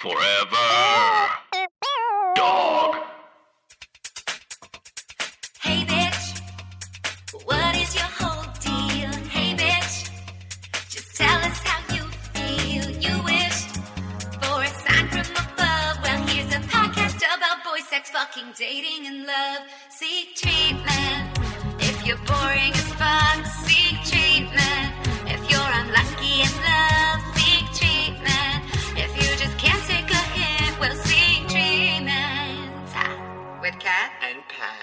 Forever. Dog. Hey bitch, what is your whole deal? Hey bitch, just tell us how you feel. You wished for a sign from above. Well, here's a podcast about boy sex, fucking, dating, and love. Seek treatment if you're boring as fuck. Seek treatment if you're unlucky in love. Seek treatment if you just can't take a hint. Well, seek treatment. With Kat and Pat.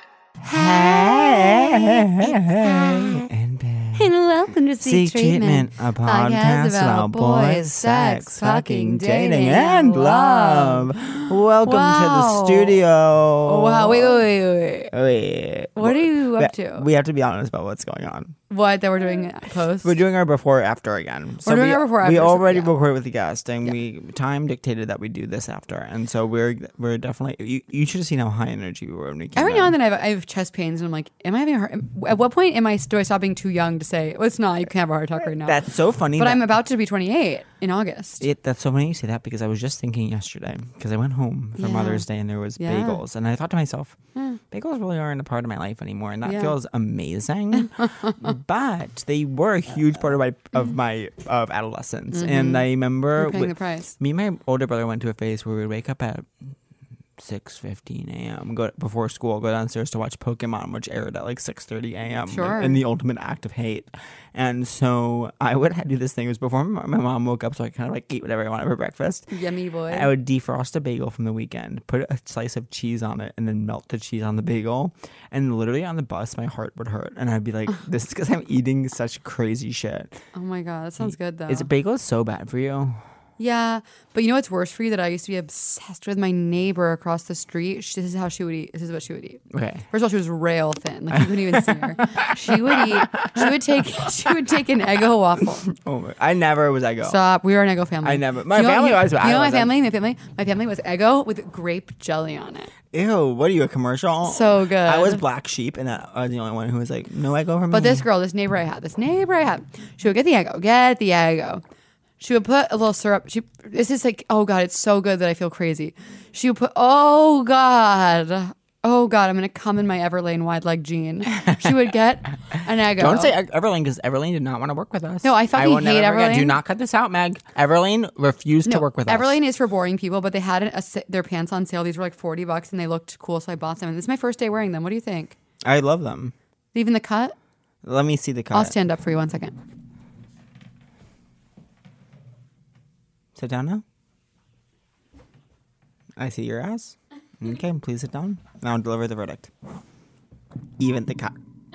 Hey, and welcome to Seek Treatment, a podcast about boys, sex, fucking, dating, and love. Welcome to the studio. Wow, wait. Wait. What are you up to? We have to be honest about what's going on. What, that we're doing post? We're doing our before after again. We're doing our before after. We already recorded with the guest, and time dictated that we do this after, and so we're definitely. You should have seen how high energy we were when we came. Every now and then I have chest pains, and I'm like, am I having a heart? At what point do I stop being too young to say, well, it's not, you can't have a heart attack right now? That's so funny. But I'm about to be 28 in August. That's so funny you say that, because I was just thinking yesterday, because I went home for Mother's Day and there was bagels, and I thought to myself, bagels really aren't a part of my life anymore, and that feels amazing. But they were a huge part of my adolescence, and I remember paying the price. Me and my older brother went to a phase where we would wake up at 6:15 a.m. go before school, go downstairs to watch Pokemon, which aired at like 6:30 a.m. Sure. In the ultimate act of hate. And so I would do this thing. It was before my mom woke up, so I kind of like eat whatever I wanted for breakfast. Yummy boy. I would defrost a bagel from the weekend, put a slice of cheese on it, and then melt the cheese on the bagel. And literally on the bus, my heart would hurt, and I'd be like, "This is because I'm eating such crazy shit." Oh my god, that sounds good though. Is a bagel so bad for you? Yeah, but you know what's worse for you? That I used to be obsessed with my neighbor across the street. This is how she would eat. This is what she would eat. Okay. First of all, she was rail thin. Like you couldn't even see her. She would take an Eggo waffle. Oh, I never was Eggo. Stop. We were an Eggo family. I never. My family was. You know my family. My family was Eggo with grape jelly on it. Ew, what are you, a commercial? So good. I was black sheep, and I was the only one who was like, no Eggo for me. But this neighbor I had, she would get the Eggo. She would put a little syrup. This is like, oh God, it's so good that I feel crazy. She would put, oh God, I'm going to come in my Everlane wide leg jean. She would get an Eggo. Don't say Everlane, because Everlane did not want to work with us. No, I fucking hate Everlane. Do not cut this out, Meg. Everlane refused to work with us. Everlane is for boring people, but they had their pants on sale. These were like $40 and they looked cool, so I bought them. And this is my first day wearing them. What do you think? I love them. Even the cut? Let me see the cut. I'll stand up for you 1 second. Sit down now. I see your ass. Okay, please sit down. Now deliver the verdict. Even the cut.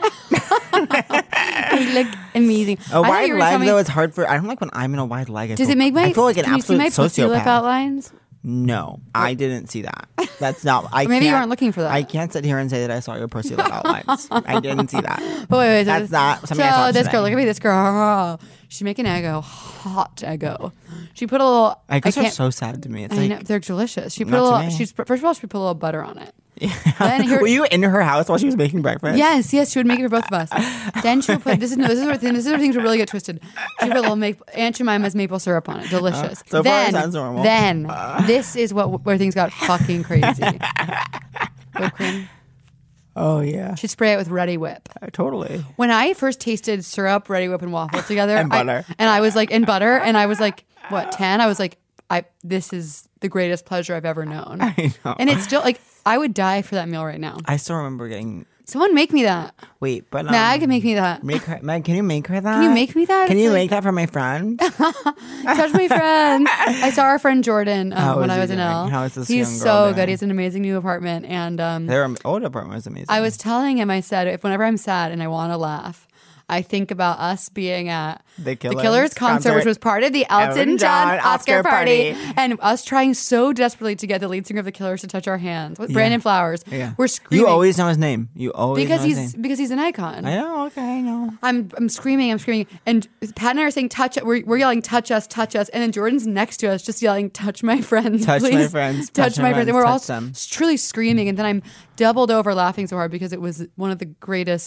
They look amazing. A wide leg, though, it's hard for... I don't like when I'm in a wide leg. Does it make my... I feel like an absolute sociopath. Can you see my pussy lip outlines? No, I didn't see that. That's not... Maybe you weren't looking for that. I can't sit here and say that I saw your pussy lip outlines. I didn't see that. But wait. That's not something I saw this today. girl, look at me, this girl. She's making Eggo. Hot Eggo. She put a little... Eggos are so sad to me. It's like... they're delicious. She put Not a to little... me. First of all, she put a little butter on it. Were you in her house while she was making breakfast? Yes, she would make it for both of us. Then she would put this is where things would really get twisted. She put a little Aunt Jemima's maple syrup on it. Delicious. So far it sounds normal. Then this is where things got fucking crazy. Whipped cream. Oh yeah. She'd spray it with Ready Whip. Totally. When I first tasted syrup, Ready Whip, and waffle together, And butter. I was like, and butter, and I was like, what, 10? I was like, this is the greatest pleasure I've ever known. I know. And it's still like, I would die for that meal right now. I still remember getting... Someone make me that. Wait, but... Mag, make me that. Meg, can you make her that? Can you make me that? Can It's you like- make that for my friend? Touch my friend. I saw our friend Jordan How when is I he was in doing? L. How is this He's young girl so doing? good. He has an amazing new apartment. And Their old apartment was amazing. I was telling him, I said, whenever I'm sad and I want to laugh, I think about us being at The Killers Killers concert, which was part of the Elton John Oscar party, and us trying so desperately to get the lead singer of the Killers to touch our hands with Brandon Flowers. Yeah. We're screaming. You always know his name. You always because know his name. he's an icon. I know. Okay, I know. I'm screaming, and Pat and I are saying, "Touch it." We're yelling, "Touch us, touch us!" And then Jordan's next to us, just yelling, "Touch my friends, Touch please. my friends, touch my friends." And we're all touch them. truly screaming, and then I'm doubled over laughing so hard because it was one of the greatest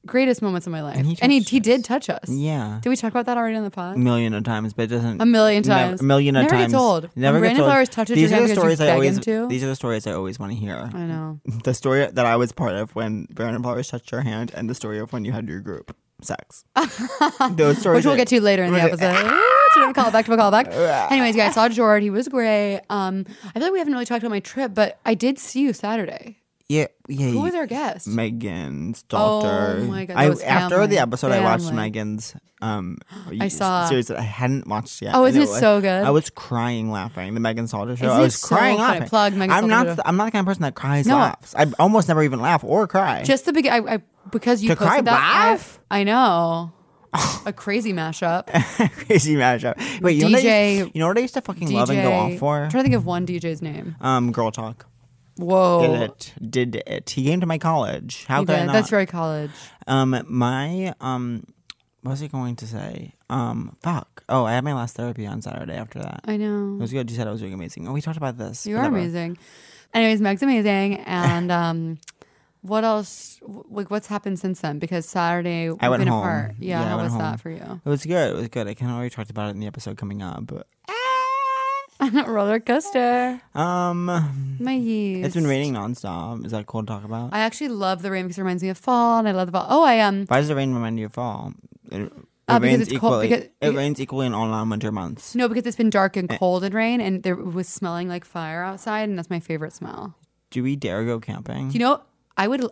greatest moments of my life. And he did touch us. Yeah. Did we talk about that already on the pod? A million of times, but it doesn't. A million times. A million of Never times. gets old. Never when gets Brandon old. Flowers touches These your are hand the because stories you I beg always. him to. These are the stories I always want to hear. I know. The story that I was part of when Brandon Flowers touched your hand, and the story of when you had your group sex. Those stories, Which we'll get to later in the episode. To a callback. Anyways, guys, saw Jord. He was great. I feel like we haven't really talked about my trip, but I did see you Saturday. Yeah. Who was our guest? Megan's daughter. Oh my God, that was after family. the episode, I watched Family. Megan's I saw. series that I hadn't watched yet. Oh, isn't And it so good? I was crying laughing. The Megan Salter show. Isn't I it was so crying funny? laughing. Plug Megan I'm Salter not. show. I'm not the kind of person that cries No. laughs. I almost never even laugh or cry. Just the beginning. I because you To posted cry that. laugh? I know. A crazy mashup. Crazy mashup. Wait, you DJ know what I used to fucking love and go off for? I'm trying to think of one DJ's name. Girl Talk. Whoa. Did it. He came to my college. How You could I did. not? That's very college. My what was I going to say? Fuck. Oh, I had my last therapy on Saturday after that. I know. It was good. You said I was doing amazing. Oh, we talked about this. You are Whatever. amazing. Anyways, Meg's amazing. And what else? Like, what's happened since then? Because Saturday we've I went been home. apart. Yeah, I how went was home. that for you? It was good. It was good. I kind of already talked about it in the episode coming up, but Roller coaster. My yeast. it's been raining nonstop. Is that cool to talk about? I actually love the rain because it reminds me of fall, and I love the fall. Oh, Why does the rain remind you of fall? It because rains it's cold, equally. because- it rains equally in all non-winter months. no, because it's been dark and cold and rain, and there was smelling like fire outside, and that's my favorite smell. Do we dare go camping? You know, I would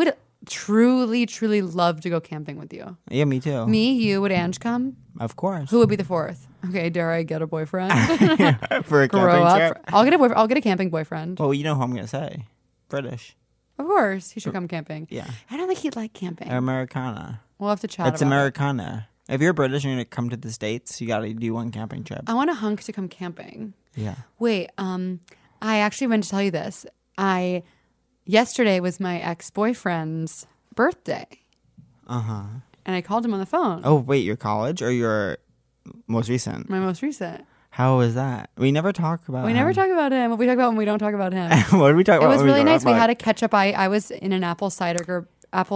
truly love to go camping with you. Yeah, me too. Me, you, would Ange come? Of course. Who would be the fourth? Okay, dare I get a boyfriend? For a Grow camping up. trip? I'll get a boyfriend. I'll get a camping boyfriend. Well, you know who I'm gonna say. British. Of course, he should come camping. Yeah. I don't think he'd like camping. Americana. We'll have to chat. It's about it. Americana. If you're British and you're gonna come to the States, you gotta do one camping trip. I want a hunk to come camping. Yeah. Wait, I actually meant to tell you this. Yesterday was my ex-boyfriend's birthday. Uh-huh. And I called him on the phone. Oh, wait, your college or your most recent? My most recent. How was that? We never talk about We him. never talk about him. What we talk about when we don't talk about him. What did we talk It about? was when really don't nice. talk We about- had a catch up. I was in an apple cider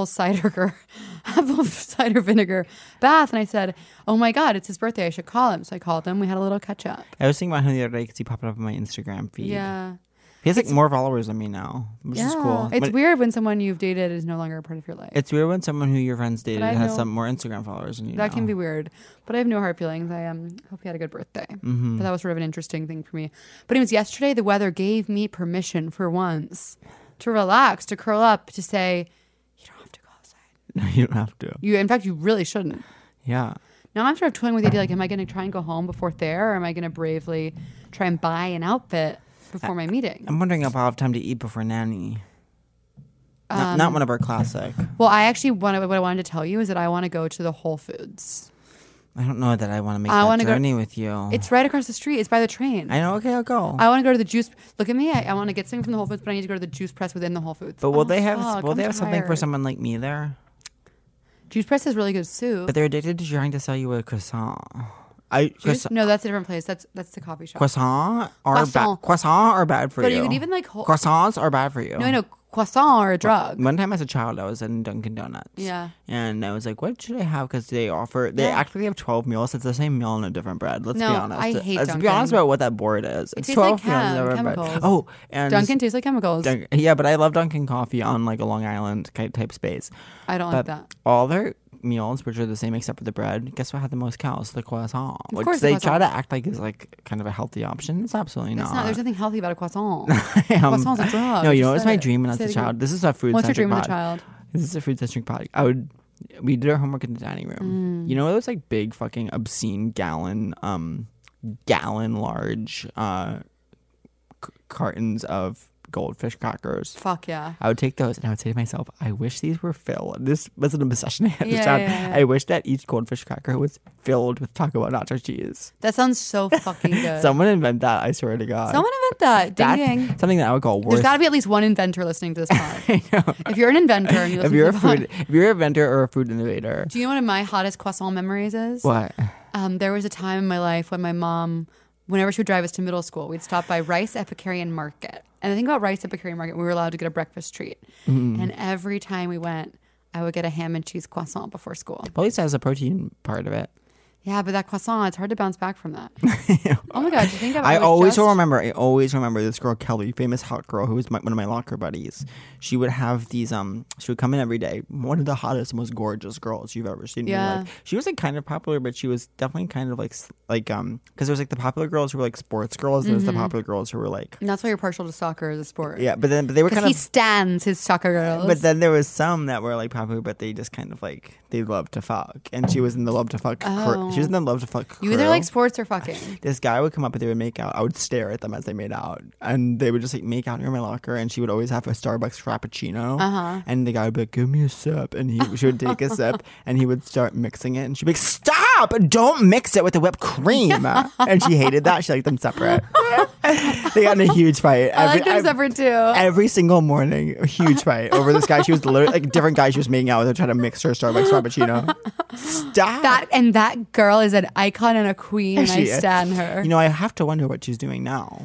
vinegar bath, and I said, "Oh my God, it's his birthday! I should call him." So I called him. We had a little catch up. I was thinking about him the other day because he popped up on my Instagram feed. Yeah, He has like more followers than me now, which is cool. It's But weird when someone you've dated is no longer a part of your life. It's weird when someone who your friends dated I has know- some more Instagram followers than you. That now. can be weird, but I have no hard feelings. I hope he had a good birthday. Mm-hmm. But that was sort of an interesting thing for me. But it was yesterday. The weather gave me permission for once to relax, to curl up, to say, "You don't have to go outside." You don't have to. In fact, you really shouldn't. Yeah. Now I'm sort of toying with the idea, like, am I going to try and go home before there, or am I going to bravely try and buy an outfit before my meeting? I'm wondering if I'll have time to eat before Nanny. Not one of our classic. Well, I actually what I wanted to tell you is that I want to go to the Whole Foods. I don't know that I want to make I that wanna go- journey with you. It's right across the street. It's by the train. I know. Okay, I'll go. I want to go to the juice. Look at me. I want to get something from the Whole Foods, but I need to go to the juice press within the Whole Foods. but will Oh, they have fuck, will they I'm have something for tired. someone like me there? Juice press has really good soup. But they're addicted to trying to sell you a croissant. Juice? No, that's a different place. That's the coffee shop. Croissant are Croissant. croissant are bad for But you. you could even like Croissants are bad for you. no, croissant or a drug. One time as a child, I was in Dunkin' Donuts. Yeah. And I was like, what should I have? Because they Yeah. actually have 12 meals. It's the same meal in a different bread. Let's No, be honest. I hate Let's be Dunkin'. honest about what that board is. It's tastes 12 like meals in a different bread. chemicals. Oh, and Dunkin' tastes like chemicals. Yeah, but I love Dunkin' coffee on like a Long Island type space. I don't like But that. all their meals, which are the same except for the bread, guess what had the most cows? The croissant. Which course the they try croissant. to act like is like kind of a healthy option. It's absolutely It's not. There's nothing healthy about a croissant. Croissant's a drug. No, you Just know, it was said my it. dream when I was Say a it again. child. This is a food What's your centric dream as a pod. child? This is a food centric pod. We did our homework in the dining room. You know those like big fucking obscene gallon large cartons of Goldfish crackers. Fuck yeah. I would take those and I would say to myself, I wish these were filled. This was an obsession I had as a Yeah, child. yeah, yeah. I wish that each Goldfish cracker was filled with Taco Bell nacho cheese. That sounds so fucking good. Someone invent that, I swear to God. Someone invent that. Ding That's ding. something that I would call There's worth. got to be at least one inventor listening to this pod. I know. If you're an inventor and you If listen you're a to the pod, if you're a inventor or a food innovator, do you know one of my hottest croissant memories is? what? There was a time in my life when my mom, whenever she would drive us to middle school, we'd stop by Rice Epicurean Market. And the thing about Rice Epicurean Market, we were allowed to get a breakfast treat. Mm-hmm. And every time we went, I would get a ham and cheese croissant before school. But at least it has a protein part of it. Yeah, but that croissant, it's hard to bounce back from that. Oh my God, do you think I always remember this girl, Kelly, famous hot girl who was one of my locker buddies. She would have these, she would come in every day. One of the hottest, most gorgeous girls you've ever seen in your life. She was like kind of popular, but she was definitely kind of like, because there's like the popular girls who were like sports girls, and there's the popular girls who were like. And that's why you're partial to soccer as a sport. Yeah, but they were kind of. He stands his soccer girls. But then there was some that were like popular, but they just kind of like, they loved to fuck. And she was in the love to fuck. She was in the love to fuck crew. You either like sports or fucking. This guy would come up and they would make out. I would stare at them as they made out. And they would just like make out near my locker. And she would always have a Starbucks Frappuccino. And the guy would be like, give me a sip. And she would take a sip and he would start mixing it. And she'd be like, stop! Don't mix it with the whipped cream. And she hated that. She liked them separate. They got in a huge fight. I like them separate too. Every single morning, a huge fight over this guy. She was literally like a different guy she was making out with her, trying to mix her Starbucks Frappuccino. Stop. That girl is an icon and a queen, and I stand her. You know, I have to wonder what she's doing now.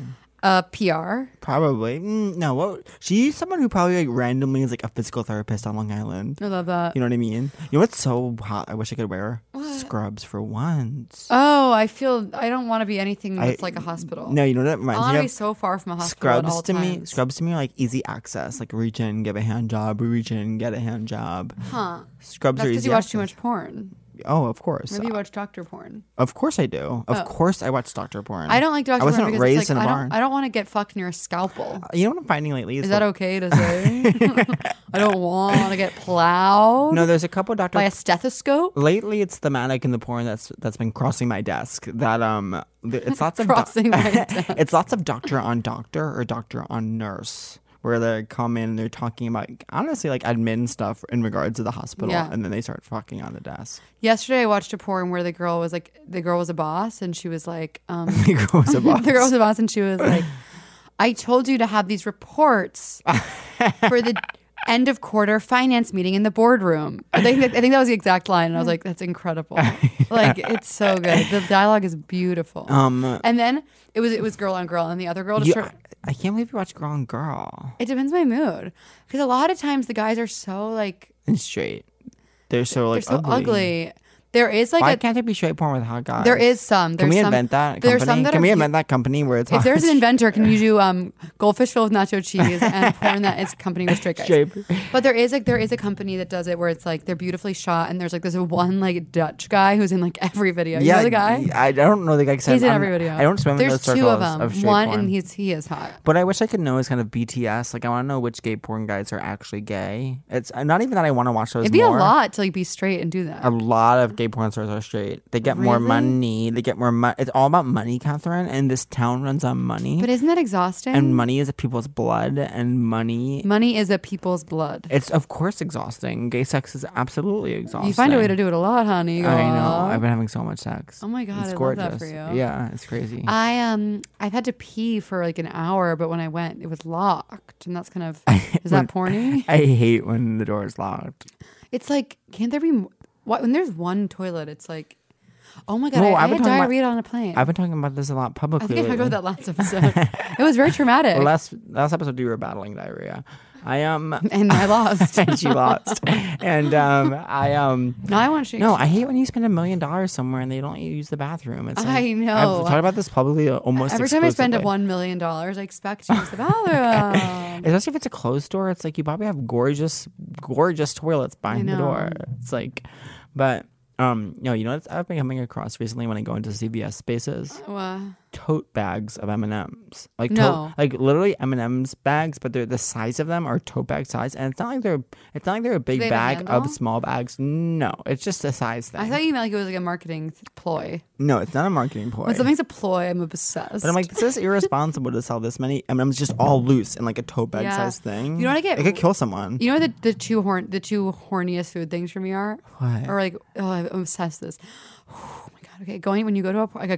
PR? Probably. No, she's someone who probably like randomly is like a physical therapist on Long Island. I love that. You know what I mean? You know what's so hot? I wish I could wear scrubs for once. Oh, I don't want to be anything that's like a hospital. No, you know what that reminds me of? I want to be so far from a hospital at all times. Scrubs to me are like easy access. Like reach in, give a hand job. Reach in, get a hand job. Huh. Scrubs that's are easy because you watch access. too much porn. Oh, of course. Maybe you watch doctor porn. Of course I do. Of course I watch doctor porn. I don't like doctor porn because raised it's like, I don't want to get fucked near a scalpel. You know what I'm finding lately? Is that okay to say? I don't want to get plowed. No, there's a couple doctor by a stethoscope. Lately, it's the manic in the porn that's been crossing my desk. That it's lots of crossing my desk. It's lots of doctor on doctor or doctor on nurse. Where they come in and they're talking about, honestly, like admin stuff in regards to the hospital. Yeah. And then they start fucking on the desk. Yesterday, I watched a porn where the girl was a boss and she was like, the girl was a boss. The girl was a boss and she was like, I told you to have these reports for the end of quarter finance meeting in the boardroom. I think that was the exact line. And I was like, that's incredible. Like, it's so good. The dialogue is beautiful. And then it was girl on girl and the other girl just I can't believe you watch Girl on Girl. It depends my mood. Because a lot of times the guys are so like... And straight. They're so ugly. There is like why can't there be straight porn with hot guys? There is some. Can we invent that company? Can we invent that company where it's hot? If there's an inventor, can you do goldfish filled with nacho cheese and porn that is accompanied with straight guys? But there is a company that does it where it's like they're beautifully shot and there's one like Dutch guy who's in like every video. You know the guy? I don't know the guy. He's in every video. I don't swim in those circles. There's 2 of them. Of One porn. and he is hot. But I wish I could know his kind of BTS. Like I want to know which gay porn guys are actually gay. It's not even that I want to watch those. It'd be more. a lot to like be straight and do that. A lot of gay porn stars are straight. They get more money. They get more money. It's all about money, Catherine. And this town runs on money. But isn't that exhausting? And money is a people's blood. And money is a people's blood. It's of course exhausting. Gay sex is absolutely exhausting. You find a way to do it a lot, honey. I know. I've been having so much sex. Oh my God, it's I gorgeous. love that for you. Yeah, it's crazy. I've had to pee for like an hour, but when I went, it was locked, and that's kind of is that porny? I hate when the door is locked. It's like, can't there be when there's one toilet? It's like. Oh my God, I had diarrhea on a plane. I've been talking about this a lot publicly. I think I talked about that last episode. It was very traumatic. Well, last episode you were battling diarrhea. And I lost. And she lost. And No, I want to. No, I hate when you spend $1 million somewhere and they don't use the bathroom. It's like, I know. I've talked about this publicly almost every time I spend $1 million, I expect to use the bathroom. Especially if it's a closed door, it's like you probably have gorgeous toilets behind the door. It's like, but. No, you know what I've been coming across recently when I go into CVS spaces? What? Tote bags of M&Ms. Like like literally M&Ms bags, but they're the size of them are tote bag size, and it's not like they're a big bag of small bags. No, it's just a size thing. I thought you meant like it was like a marketing ploy. No, it's not a marketing ploy. When something's a ploy, I'm obsessed. But I'm like, this is irresponsible to sell this many M&Ms just all loose in like a tote bag size thing. You know what I get? It could kill someone. You know what the two horniest food things for me are? What? Or like, I'm obsessed with this. Oh my God. Okay, when you go to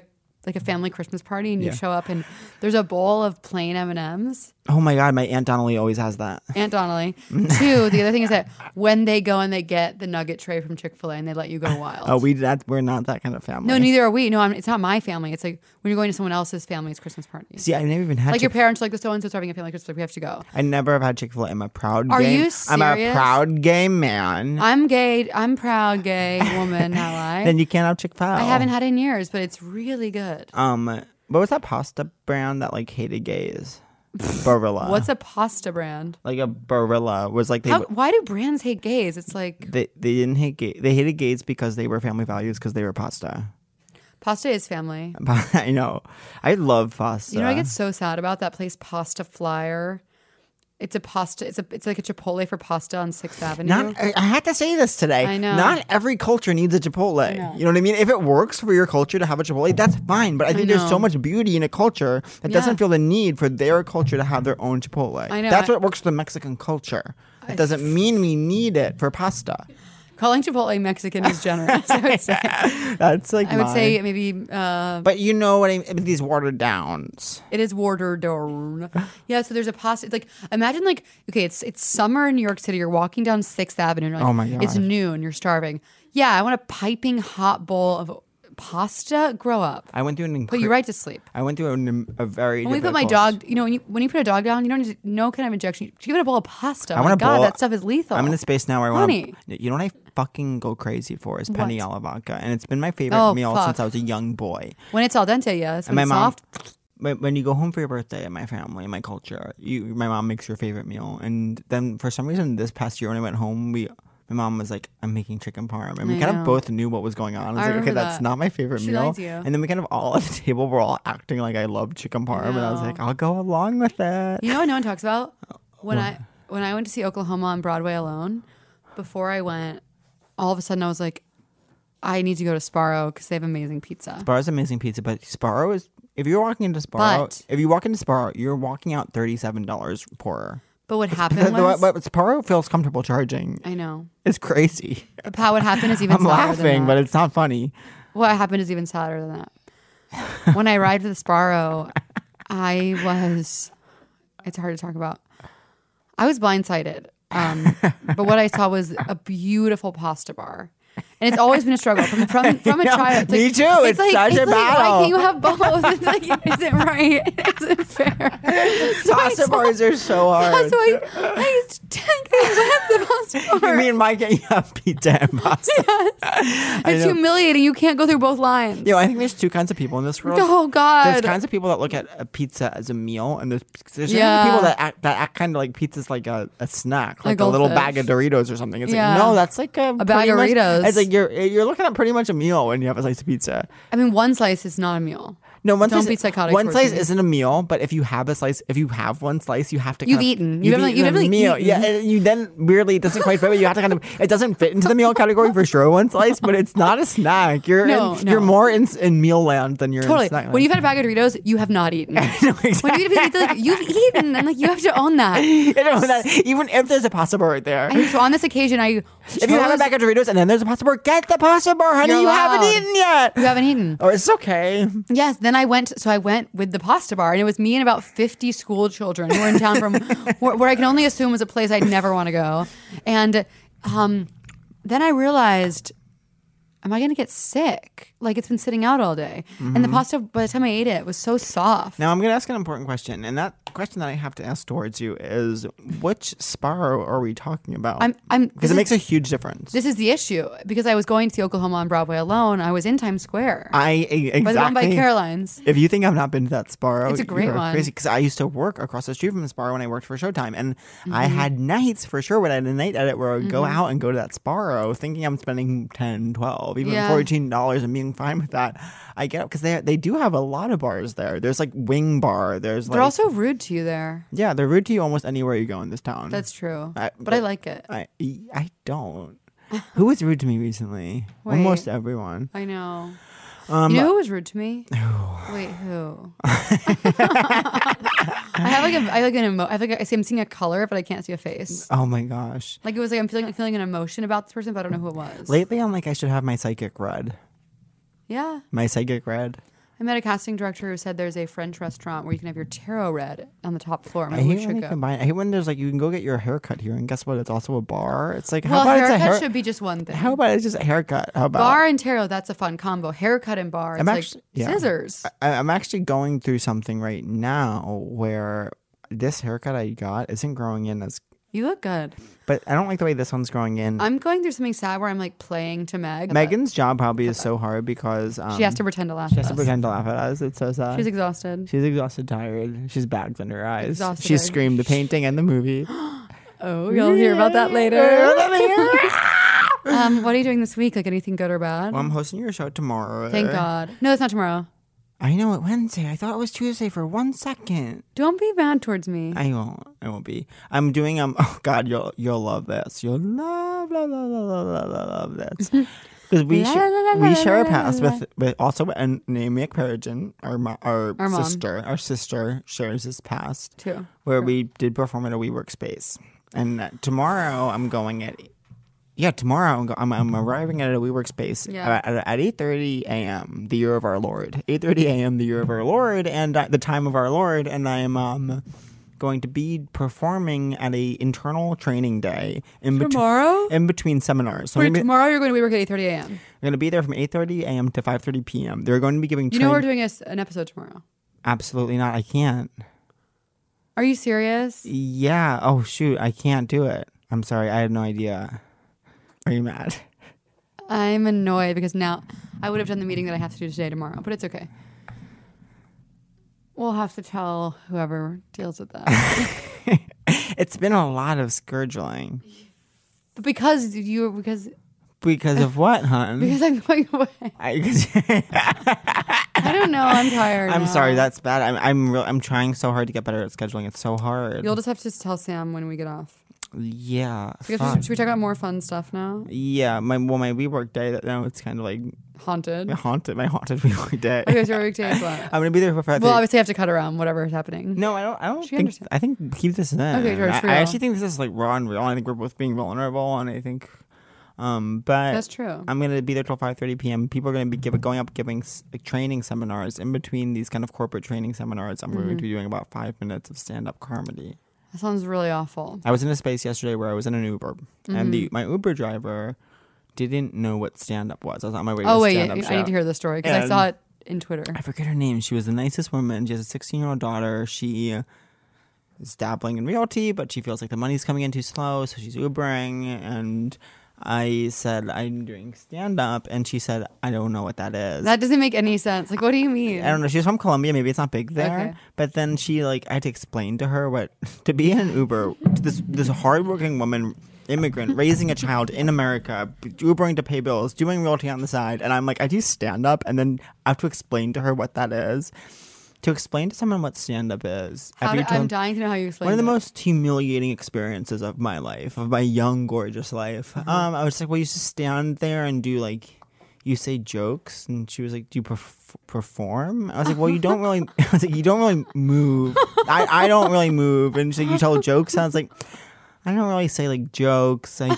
like a family Christmas party and you Yeah. show up and there's a bowl of plain M&Ms. Oh my God, my Aunt Donnelly always has that. Aunt Donnelly. 2, the other thing is that when they go and they get the nugget tray from Chick-fil-A and they let you go wild. Oh, we're not that kind of family. No, neither are we. No, it's not my family. It's like when you're going to someone else's family's Christmas party. See, I never even had Like your parents are like, the so-and-so's having a family Christmas party. We have to go. I never have had Chick-fil-A. I'm a proud Are gay. you I'm a serious? proud gay man. I'm gay. I'm proud gay woman ally. Then you can't have Chick-fil-A. I haven't had it in years, but it's really good. What was that pasta brand that like hated gays? Barilla. What's a pasta brand? Like a Barilla was like Why do brands hate gays? It's like they didn't hate gay. They hated gays because they were family values because they were pasta. pasta is family. I know. I love pasta. You know what I get so sad about? That place Pasta Flyer. It's a pasta. It's like a Chipotle for pasta on 6th Avenue. I had to say this today. I know. Not every culture needs a Chipotle. You know what I mean? If it works for your culture to have a Chipotle, that's fine. But I think there's know. so much beauty in a culture that doesn't Yeah. feel the need for their culture to have their own Chipotle. I know. That's what works for the Mexican culture. It doesn't mean we need it for pasta. Calling Chipotle Mexican is generous. I would say. That's like I would say mine. maybe But you know what I mean? These watered downs. it is watered down. Yeah, so there's a pasta. It's like imagine like okay, it's summer in New York City. You're walking down 6th Avenue. And you're like, Oh my God. It's noon. You're starving. Yeah, I want a piping hot bowl of pasta. Grow up. I went through an Put you right to sleep. I went through a very. When we put my difficult- dog, you know, when you put a dog down, you don't need no kind of injection. Just give it a bowl of pasta. I Oh my want a God, bowl- that stuff is lethal. I'm in a space now where I want. Honey. You know what I fucking go crazy for is penny What? alla vodka, and it's been my favorite Oh, meal fuck. since I was a young boy. When it's al dente, yes. When my it's mom- soft, When you go home for your birthday in my family, in my culture, my mom makes your favorite meal, and then for some reason this past year when I went home, my mom was like, "I'm making chicken parm," and we I kind know. of both knew what was going on. I was I like, "Okay, remember that's that. not my favorite She meal." lied to you. And then we kind of all at the table were all acting like I love chicken parm, and I was know. like, "I'll go along with it." you know what no one talks about? When I went to see Oklahoma on Broadway alone, before I went, all of a sudden I was like, I need to go to Sparrow because they have amazing pizza. Sparrow's amazing pizza, but Sparrow is if you're walking into Sparrow, But- if you walk into Sparrow, you're walking out $37 poorer. But what happened was, But Sparrow feels comfortable charging. I know. It's crazy. But what happened is even I'm sadder than laughing, that. but it's not funny. What happened is even sadder than that. When I arrived at the Sparrow, it's hard to talk about. I was blindsided. But what I saw was a beautiful pasta bar. And it's always been a struggle from a child. It's Me like- too. It's such a like, Why battle. can't you have both? It's like, is it right? Is it fair? Pasta bars are so hard. So I went the pasta bar. You mean why can't you have pizza and pasta? It's humiliating. You can't go through both lines. You know, I think there's two kinds of people in this world. Oh God. There's kinds of people that look at a pizza as a meal, and there's Yeah. people that act kind of like pizza's like a snack, like A a little goldfish. bag of Doritos or something. It's Yeah. like no, that's like a bag pretty of much- Doritos. It's like you're looking at pretty much a meal when you have a slice of pizza. I mean, one slice is not a meal. No, one Don't slice. be psychotic One towards slice me. isn't a meal, but if you have one slice, you have to. You've kind of- eaten. You've definitely a meal. eaten. Yeah, and you then weirdly it doesn't quite fit. But you have to kind of. It doesn't fit into the meal category for sure. One slice, but it's not a snack. You're No. more in meal land than you're Totally. in snack land. When you've had a bag of Doritos, you have not eaten. No, exactly. When you eat a pizza, like, you've eaten, and like you have to own that. You know, that, even if there's a pasta bar right there. And so on this occasion, If you have a bag of Doritos and then there's a pasta bar, get the pasta bar, honey. You're You haven't allowed. eaten yet. you haven't eaten. Or it's okay. Yes. Then I went with the pasta bar, and it was me and about 50 school children who were in town from where I can only assume was a place I'd never want to go. And then I realized, am I going to get sick? Like it's been sitting out all day. And the pasta, by the time I ate it, was so soft. Now I'm going to ask an important question, and that question that I have to ask towards you is, which Sparrow are we talking about? Because it makes a huge difference. This is the issue because I was going to the Oklahoma on Broadway alone. I was in Times Square. Exactly. By the one by Caroline's. If you think I've not been to that Sparrow, It's a great you're one. crazy. Because I used to work across the street from the Sparrow when I worked for Showtime, and Mm-hmm. I had nights for sure when I had a night edit where I would go out and go to that Sparrow, thinking I'm spending $10, $12, even Yeah. $14 and being fine with that. I get it because they do have a lot of bars there. There's like Wing Bar. There's They're like also rude to you there. yeah, they're rude to you almost anywhere you go in this town. That's true. I- but I like it. I don't. Who was rude to me recently? Wait. Almost everyone. I know. You know who was rude to me? Wait, who? I'm seeing a color, but I can't see a face. Oh my gosh. Like it was like I'm feeling an emotion about this person, but I don't know who it was. Lately, I'm like, I should have my psychic read. Yeah. My psychic read. I met a casting director who said there's a French restaurant where you can have your tarot read on the top floor. I Maybe we hate should when you go. combine. I hate when there's like you can go get your haircut here, and guess what? It's also a bar. It's like how Well, about it's a haircut should be just one thing. How about it's just a haircut? How about Bar and tarot, that's a fun combo. Haircut and bar, it's I'm like actually- yeah. scissors. I'm actually going through something right now where this haircut I got isn't growing in as, You look good. but I don't like the way this one's growing in. I'm going through something sad where I'm like playing to Meg. Megan's job probably is so hard because She has to pretend to laugh. she has at to us. pretend to laugh at us. It's so sad. She's exhausted. She's exhausted, tired. She's bags under her eyes. Exhausted, She's tired. screamed the painting and the movie. Oh, you'll hear about that later. What are you doing this week? Like anything good or bad? Well, I'm hosting your show tomorrow. Thank God. No, it's not tomorrow. I know it Wednesday. I thought it was Tuesday for 1 second. Don't be bad towards me. I won't be. I'm doing oh God, you'll love this. You'll love this. Because we share a pass with also and Naomi McParagen, our mom. sister shares this past Too. where we did perform at a WeWork space. And tomorrow I'm going at tomorrow I'm arriving at a WeWork space Yeah. at 8:30 a.m. the year of our Lord. 8:30 a.m. the year of our Lord and the time of our Lord, and I am going to be performing at a internal training day Tomorrow? in between seminars. So Wait, I'm gonna tomorrow you're going to be working at 8:30 a.m. I'm going to be there from 8:30 a.m. to 5:30 p.m. They're going to be giving You know we're doing an episode tomorrow. Absolutely not. I can't. Are you serious? Yeah. Oh shoot, I can't do it. I'm sorry. I had no idea. Are you mad? I'm annoyed because now I would have done the meeting that I have to do today tomorrow, but it's okay. We'll have to tell whoever deals with that. It's been a lot of scheduling. But because Because of what, hon? I'm going away. I don't know. I'm tired. I'm now. sorry. That's bad. I'm trying so hard to get better at scheduling. It's so hard. You'll just have to tell Sam when we get off. Yeah. Should we talk about more fun stuff now? Yeah. My WeWork day. Now it's kind of like Haunted. my haunted WeWork day. Okay, so your weekday is what? I'm gonna be there for 5. Well, obviously, I have to cut around whatever is happening. No, I don't She think. understands. I think keep this in. Okay, George, for I real. actually think this is like raw and real. I think we're both being vulnerable, and I think, but That's true. I'm gonna be there till 5:30 p.m. People are gonna be going up giving training seminars. In between these kind of corporate training seminars, I'm going to be doing about 5 minutes of stand-up comedy. That sounds really awful. I was in a space yesterday where I was in an Uber, and my Uber driver didn't know what stand-up was. I was on my way to Oh a wait, stand-up show. I need to hear the story because I And- saw it in Twitter. I forget her name. She was the nicest woman. She has a 16-year-old daughter. She is dabbling in realty, but she feels like the money's coming in too slow, so she's Ubering. And I said, I'm doing stand-up, and she said, I don't know what that is. That doesn't make any sense. Like, what do you mean? I don't know. She's from Colombia. Maybe it's not big there. Okay. But then she I had to explain to her what to be in an Uber. This hardworking woman, immigrant, raising a child in America, Ubering to pay bills, doing realty on the side, and I'm like, I do stand up, and then I have to explain to her what that is. To explain to someone what stand up is, I'm dying to know how you explain one of the it. most humiliating experiences of my life, of my young, gorgeous life. I was like, well, you just stand there and do you say jokes, and she was like, do you perform? I was like, well, you don't really. I was like, you don't really move. I don't really move, and she's like, you tell jokes. And I was like, I don't really say jokes. I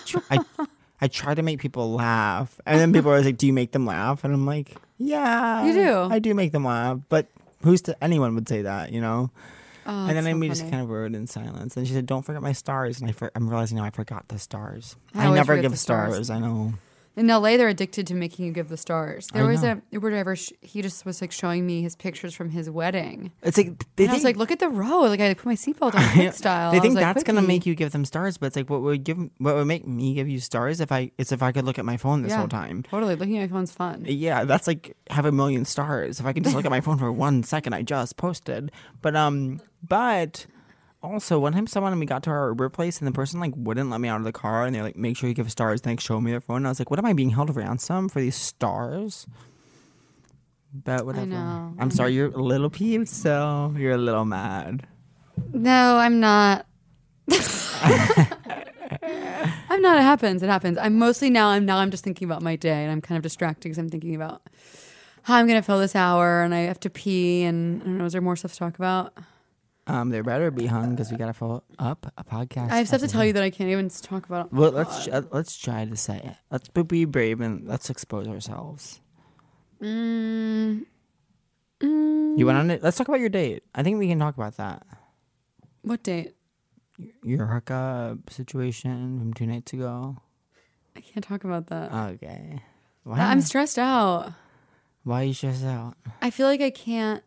try to make people laugh, and then people are like, do you make them laugh? And I'm like, yeah, You do. I do make them laugh, but anyone would say that, you know? Oh, And then that's so we just funny. kind of rode in silence. And she said, don't forget my stars. And I'm realizing now I forgot the stars. I I always never forget give the stars. stars. I know. In LA, they're addicted to making you give the stars. There I was know. a Uber driver. He just was showing me his pictures from his wedding. It's like, And I was like, look at the row. Like I put my seatbelt on quick style. They I think was like, that's going to quickie. make you give them stars. But it's like, what would make me give you stars if I could look at my phone this whole time. Totally. Looking at my phone's fun. Yeah, that's like have 1 million stars. If I can just look at my phone for 1 second, I just posted. But also one time we got to our Uber place and the person wouldn't let me out of the car and they're like, make sure you give stars, and show me their phone. And I was like, what am I being held ransom for these stars? But whatever. know. I'm sorry, you're a little peeved, so you're a little mad. No, I'm not. I'm not. It happens. I'm mostly I'm just thinking about my day, and I'm kind of distracted because I'm thinking about how I'm going to fill this hour, and I have to pee, and I don't know. Is there more stuff to talk about? There better be, hung, because we gotta fill up a podcast. I have stuff to tell you that I can't even talk about. Well, let's try to say it. Let's be brave and let's expose ourselves. You went on it. Let's talk about your date. I think we can talk about that. What date? Your hookup situation from 2 nights ago. I can't talk about that. Okay. Why? I'm stressed out. Why are you stressed out? I feel like I can't.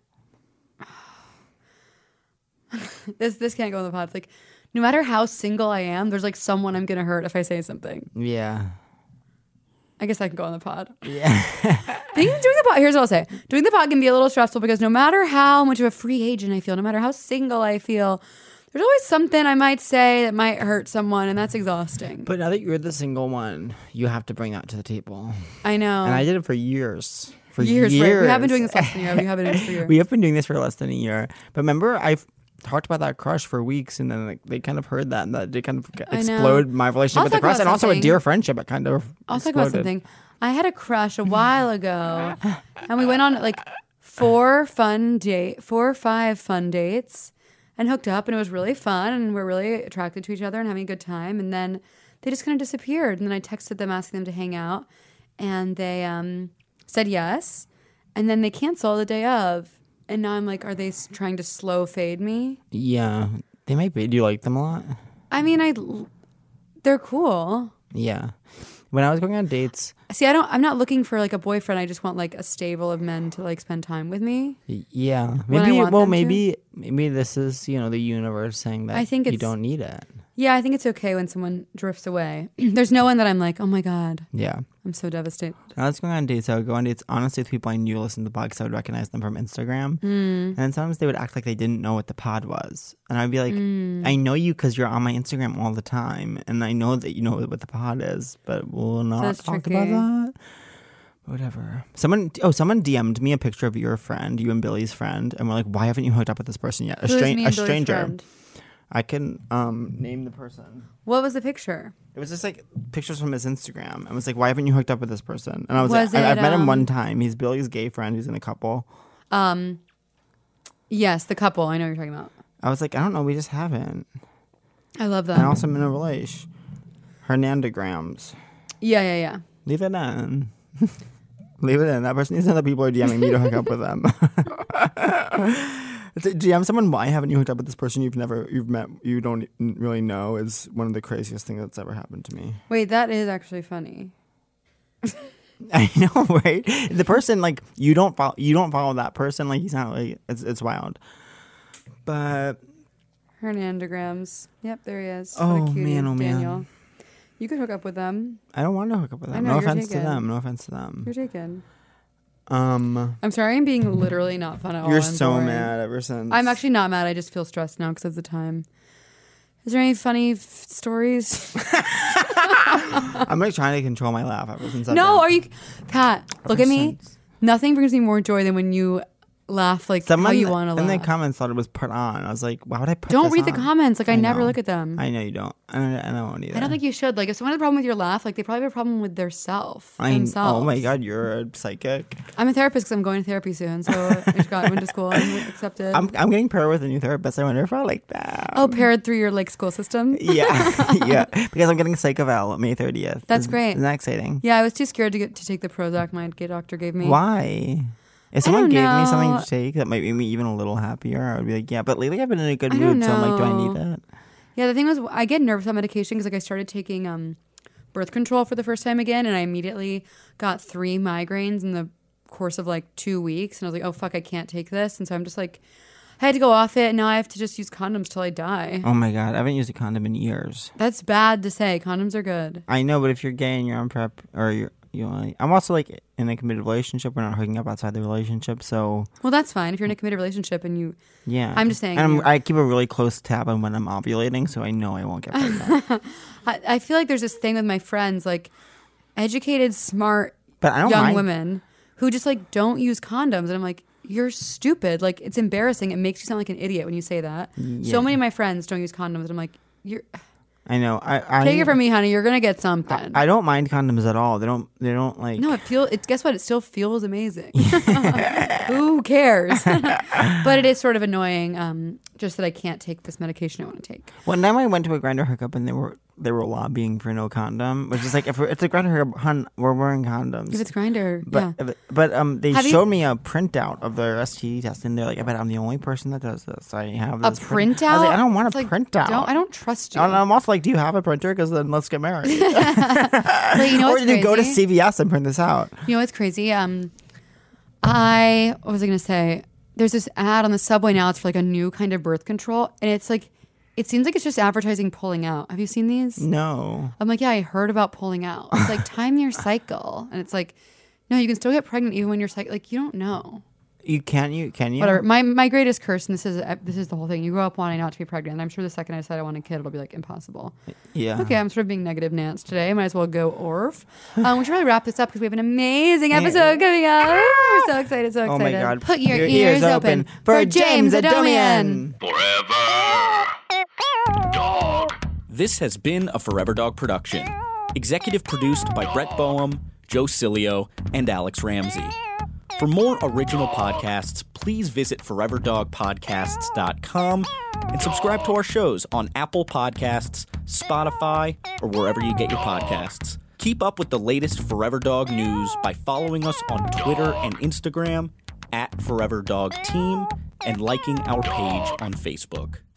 This can't go in the pod. It's like, no matter how single I am, there's like someone I'm gonna hurt if I say something. Yeah. I guess I can go on the pod. Yeah. Doing the pod. Here's what I'll say. Doing the pod can be a little stressful because no matter how much of a free agent I feel, no matter how single I feel, there's always something I might say that might hurt someone, and that's exhausting. But now that you're the single one, you have to bring that to the table. I know. And I did it for years. Right. We have been doing this less than a year. We have been doing this for a year. We have been doing this for less than a year. But remember, I've talked about that crush for weeks, and then like, they kind of heard that, and that did kind of explode my relationship with the crush, and also a dear friendship. It kind of I'll talk about something. I had a crush a while ago, and we went on like 4 or 5 fun dates. And hooked up, and it was really fun, and we're really attracted to each other and having a good time. And then they just kind of disappeared. And then I texted them asking them to hang out, and they said yes. And then they canceled the day of. And now I'm like, are they trying to slow fade me? Yeah, they might be. Do you like them a lot? I mean, they're cool. Yeah. When I was going on dates, see, I'm not looking for like a boyfriend. I just want like a stable of men to like spend time with me. Yeah, maybe this is the universe saying that I think you don't need it. Yeah, I think it's okay when someone drifts away. There's no one that I'm like, oh my God. Yeah. I'm so devastated. When I was going on dates, I would go on dates honestly with people I knew listened to the pod because I would recognize them from Instagram. And then sometimes they would act like they didn't know what the pod was. And I'd be like, I know you because you're on my Instagram all the time. And I know that you know what the pod is, but we'll not talk about that. Whatever. Someone DM'd me a picture of your friend, you and Billy's friend. And we're like, why haven't you hooked up with this person yet? A stranger. Friend? I can name the person. What was the picture? It was just like pictures from his Instagram. I was like, why haven't you hooked up with this person? And I was like, I've met him one time. He's Billy's gay friend. He's in a couple. Yes, the couple. I know what you're talking about. I was like, I don't know. We just haven't. I love that. And also I'm in a relation. Hernandograms. Yeah. Leave it in. Leave it in. That person needs to know that people are DMing me to hook up with them. DM someone, why haven't you hooked up with this person you've met, you don't really know, is one of the craziest things that's ever happened to me. Wait, that is actually funny. I know, right? The person, like, you don't follow that person, like, he's not, like, it's wild. But Hernandograms. Yep, there he is. Oh man, Daniel. You could hook up with them. I don't want to hook up with them. No offense to them. You're taken. I'm sorry I'm being literally not fun at all. You're so mad ever since. I'm actually not mad. I just feel stressed now because of the time. Is there any funny stories? I'm like trying to control my laugh ever since. Are you, Pat? Look at me. Nothing brings me more joy than when you laugh like how you want to laugh. And the comments thought it was put on. I was like, why would I put? Don't read the comments. Like I never look at them. I know you don't. And I won't either. I don't think you should. Like if someone has a problem with your laugh, like they probably have a problem with themselves. Oh my God, you're a psychic. I'm a therapist because I'm going to therapy soon. So I just went to school and accepted. I'm getting paired with a new therapist. I wonder if I like that. Oh, paired through your like school system? Yeah. Because I'm getting Psych Eval May 30th. That's great. Isn't that exciting? Yeah, I was too scared to take the Prozac my gay doctor gave me. Why? If someone gave me something to take that might make me even a little happier, I would be like, yeah. But lately I've been in a good mood, so I'm like, do I need that? Yeah, the thing was, I get nervous on medication because like I started taking birth control for the first time again, and I immediately got 3 migraines in the course of like 2 weeks, and I was like, oh fuck, I can't take this, and so I'm just like, I had to go off it, and now I have to just use condoms till I die. Oh my God, I haven't used a condom in years. That's bad to say. Condoms are good. I know, but if you're gay and you're on PrEP, or I'm also like in a committed relationship. We're not hooking up outside the relationship, so. Well, that's fine if you're in a committed relationship and you. Yeah. I'm just saying. And I keep a really close tab on when I'm ovulating, so I know I won't get pregnant. I feel like there's this thing with my friends, like educated, smart, young women who just like don't use condoms, and I'm like, you're stupid. Like it's embarrassing. It makes you sound like an idiot when you say that. Yeah. So many of my friends don't use condoms, and I'm like, you're. I know. Take it from me, honey. You're gonna get something. I don't mind condoms at all. They don't like. No, guess what? It still feels amazing. Who cares? But it is sort of annoying. Just that I can't take this medication I want to take. One time I went to a Grindr hookup and they were they were lobbying for no condom, which is like if it's a Grindr, we're wearing condoms. If it's Grindr, but they showed me a printout of their STD test, and they're like, I bet I'm the only person that does this. I have this printout. I was like, I don't want a printout. I don't trust you. And I'm also like, do you have a printer? Because then let's get married. But you know what's or crazy? go to CVS and print this out. You know what's crazy? What was I going to say? There's this ad on the subway now. It's for like a new kind of birth control, and it's like, it seems like it's just advertising pulling out. Have you seen these? No. I'm like, yeah, I heard about pulling out. It's like time your cycle, and it's like, no, you can still get pregnant even when you're like you don't know. You can you? Whatever. My greatest curse, and this is the whole thing. You grow up wanting not to be pregnant. And I'm sure the second I decide I want a kid, it'll be like impossible. Yeah. Okay, I'm sort of being negative Nance today. Might as well go orf. We should probably wrap this up because we have an amazing episode coming up. We're so excited, so excited. Oh my God. Put your ears open for James Adomian. Forever Dog. This has been a Forever Dog production. Executive produced by Brett Boehm, Joe Cilio, and Alex Ramsey. For more original podcasts, please visit foreverdogpodcasts.com and subscribe to our shows on Apple Podcasts, Spotify, or wherever you get your podcasts. Keep up with the latest Forever Dog news by following us on Twitter and Instagram @ForeverDogTeam and liking our page on Facebook.